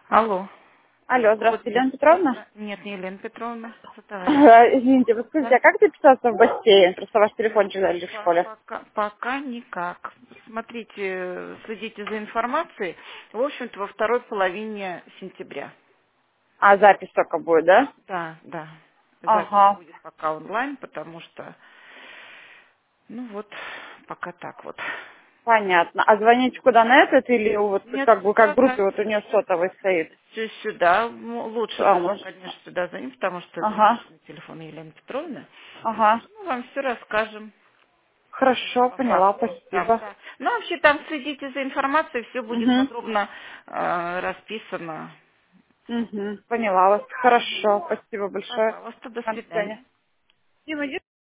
Алло. Алло, Вот здравствуйте, здесь. Елена Петровна. Нет, не Елена Петровна, это товарищ. Извините, вы скажите, Да. а как записаться в бассейн? Просто ваш телефончик дали в школе. Пока никак. Смотрите, следите за информацией. В общем-то, во второй половине сентября. А, запись только будет, да? Да, да. Запись Ага, будет пока онлайн, потому что, ну вот, пока так вот. понятно. А звонить куда, на этот или вот Нет, как бы как в сюда группе, вот у звоните. нее сотовый стоит? Сюда. Лучше А, даже, может? конечно, сюда звонить, потому что это Ага, личный телефон Елены Петровны. ага. Мы вам все расскажем. Хорошо, По поняла, факту. Там, спасибо. да. Ну, вообще там следите за информацией, все будет Угу, подробно расписано. угу, поняла вас. Хорошо, спасибо большое. Пожалуйста, до До свидания. свидания. Дима, иди